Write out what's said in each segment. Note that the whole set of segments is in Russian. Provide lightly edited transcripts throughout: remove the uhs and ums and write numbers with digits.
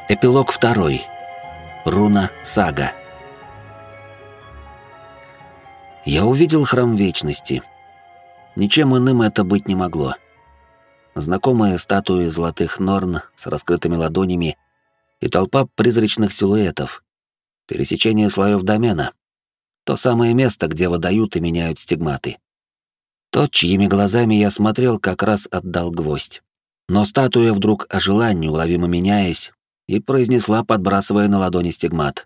Эпилог 2. Руна Сага. Я увидел храм Вечности. Ничем иным это быть не могло. Знакомые статуи золотых норн с раскрытыми ладонями и толпа призрачных силуэтов. Пересечение слоев домена. То самое место, где выдают и меняют стигматы. Тот, чьими глазами я смотрел, как раз отдал гвоздь. Но статуя вдруг ожила, неуловимо меняясь, и произнесла, подбрасывая на ладони стигмат.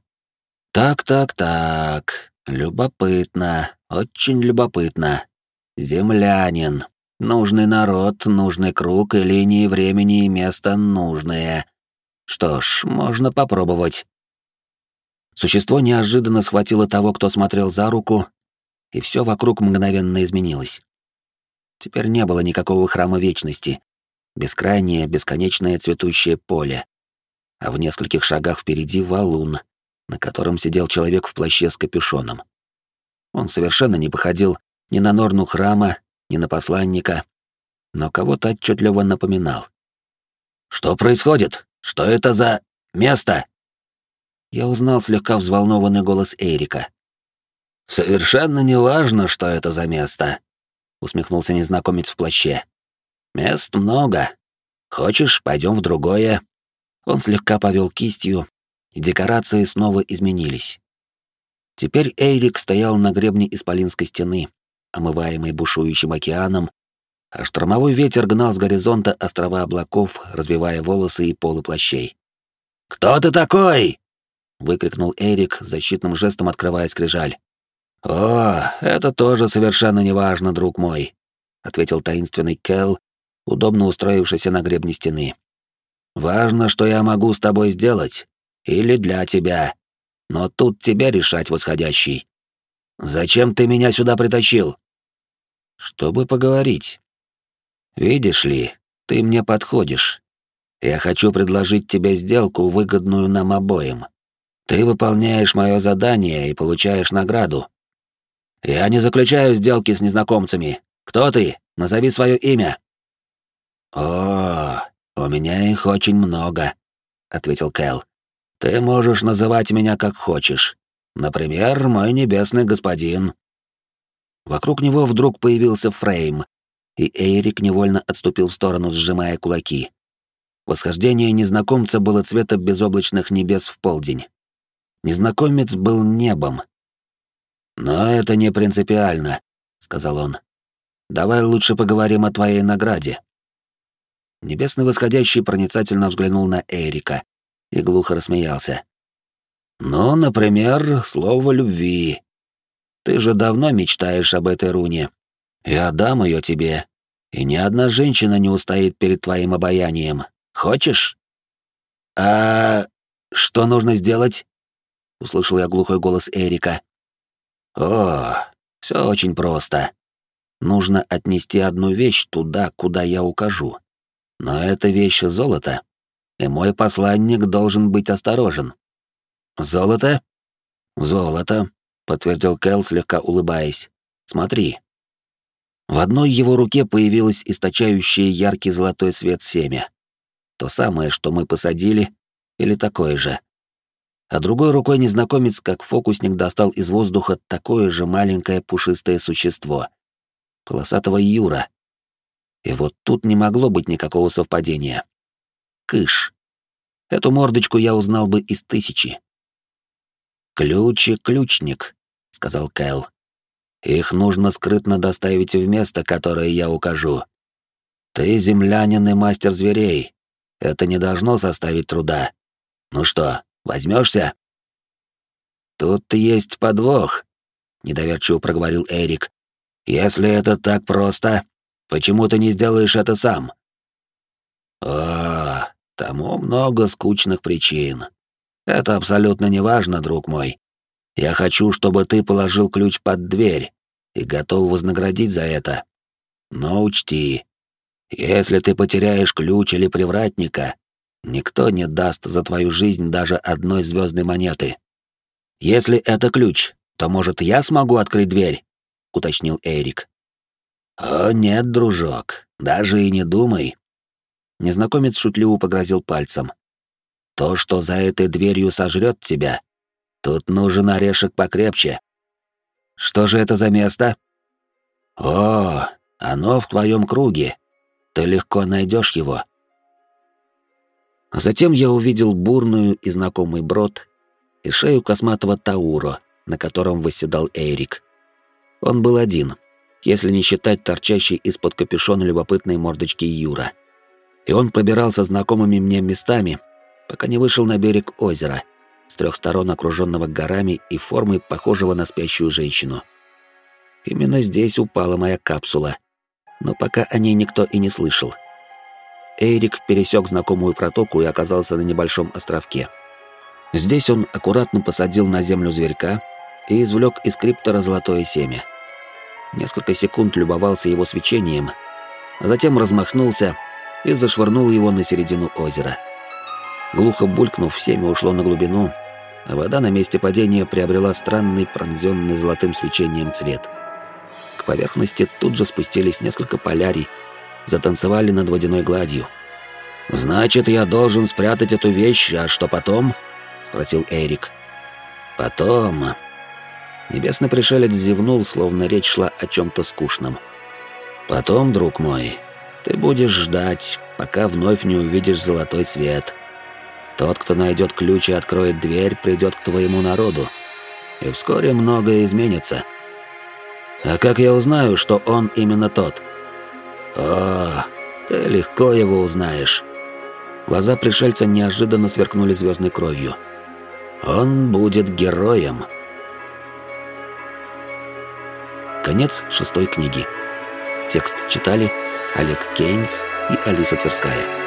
Так. Любопытно, очень любопытно. Землянин. Нужный народ, нужный круг и линии времени и места нужные. Что ж, можно попробовать. Существо неожиданно схватило того, кто смотрел за руку, и все вокруг мгновенно изменилось. Теперь не было никакого храма Вечности. Бескрайнее, бесконечное цветущее поле. А в нескольких шагах впереди валун, на котором сидел человек в плаще с капюшоном. Он совершенно не походил ни на норну храма, ни на посланника, но кого-то отчетливо напоминал. «Что происходит? Что это за место?» Я узнал слегка взволнованный голос Эрика. «Совершенно не важно, что это за место», — усмехнулся незнакомец в плаще. «Мест много. Хочешь, пойдем в другое?» Он слегка повел кистью, и декорации снова изменились. Теперь Эйрик стоял на гребне Исполинской стены, омываемой бушующим океаном, а штормовой ветер гнал с горизонта острова облаков, развивая волосы и полы плащей. «Кто ты такой?» — выкрикнул Эйрик, защитным жестом открывая скрижаль. «О, это тоже совершенно неважно, друг мой», — ответил таинственный Кэл, удобно устроившийся на гребне стены. «Важно, что я могу с тобой сделать. Или для тебя. Но тут тебе решать, восходящий. Зачем ты меня сюда притащил?» «Чтобы поговорить. Видишь ли, ты мне подходишь. Я хочу предложить тебе сделку, выгодную нам обоим. Ты выполняешь мое задание и получаешь награду. Я не заключаю сделки с незнакомцами. Кто ты? Назови свое имя». «О, у меня их очень много», — ответил Кэл. «Ты можешь называть меня как хочешь. Например, мой небесный господин». Вокруг него вдруг появился Фрейм, и Эйрик невольно отступил в сторону, сжимая кулаки. Восхождение незнакомца было цвета безоблачных небес в полдень. Незнакомец был небом. «Но это не принципиально», — сказал он. «Давай лучше поговорим о твоей награде». Небесный восходящий проницательно взглянул на Эрика и глухо рассмеялся. «Ну, например, слово любви. Ты же давно мечтаешь об этой руне. Я дам ее тебе, и ни одна женщина не устоит перед твоим обаянием. Хочешь?» «А что нужно сделать?» — услышал я глухой голос Эрика. «О, все очень просто. Нужно отнести одну вещь туда, куда я укажу. Но эта вещь — золото, и мой посланник должен быть осторожен». «Золото?» «Золото», — подтвердил Кэл, слегка улыбаясь. «Смотри». В одной его руке появилось источающее яркий золотой свет семя. То самое, что мы посадили, или такое же. А другой рукой незнакомец, как фокусник, достал из воздуха такое же маленькое пушистое существо. Полосатого Юра. И вот тут не могло быть никакого совпадения. Кыш. Эту мордочку я узнал бы из 1000. «Ключ и ключник», — сказал Кэл. «Их нужно скрытно доставить в место, которое я укажу. Ты землянин и мастер зверей. Это не должно составить труда. Ну что, возьмешься?» «Тут есть подвох», — недоверчиво проговорил Эрик. «Если это так просто, почему ты не сделаешь это сам?» «О, тому много скучных причин. Это абсолютно неважно, друг мой. Я хочу, чтобы ты положил ключ под дверь и готов вознаградить за это. Но учти, если ты потеряешь ключ или привратника, никто не даст за твою жизнь даже одной звездной монеты. Если это ключ, то, может, я смогу открыть дверь?» — уточнил Эрик. «О, нет, дружок, даже и не думай». Незнакомец шутливо погрозил пальцем. то, что за этой дверью сожрет тебя. Тут нужен орешек покрепче. Что же это за место? О, оно в твоем круге. Ты легко найдешь его. Затем я увидел бурную и знакомый брод и шею косматого Тауро, на котором восседал Эйрик. Он был один, если не считать торчащей из-под капюшона любопытной мордочки Юра. И он пробирался знакомыми мне местами, пока не вышел на берег озера, с 3 сторон окруженного горами и формой похожего на спящую женщину. Именно здесь упала моя капсула, но пока о ней никто и не слышал. Эйрик пересек знакомую протоку и оказался на небольшом островке. Здесь он аккуратно посадил на землю зверька и извлек из криптора золотое семя. Несколько секунд любовался его свечением, а затем размахнулся и зашвырнул его на середину озера. Глухо булькнув, семя ушло на глубину, а вода на месте падения приобрела странный, пронзенный золотым свечением цвет. К поверхности тут же спустились несколько полярий, затанцевали над водяной гладью. «Значит, я должен спрятать эту вещь, а что потом?» — спросил Эйрик. «Потом...» Небесный пришелец зевнул, словно речь шла о чем-то скучном. «Потом, друг мой, ты будешь ждать, пока вновь не увидишь золотой свет. Тот, кто найдет ключ и откроет дверь, придет к твоему народу. И вскоре многое изменится. А как я узнаю, что он именно тот?» «О, ты легко его узнаешь». Глаза пришельца неожиданно сверкнули звездной кровью. «Он будет героем». Конец 6 книги. Текст читали Олег Кейнс и Алиса Тверская.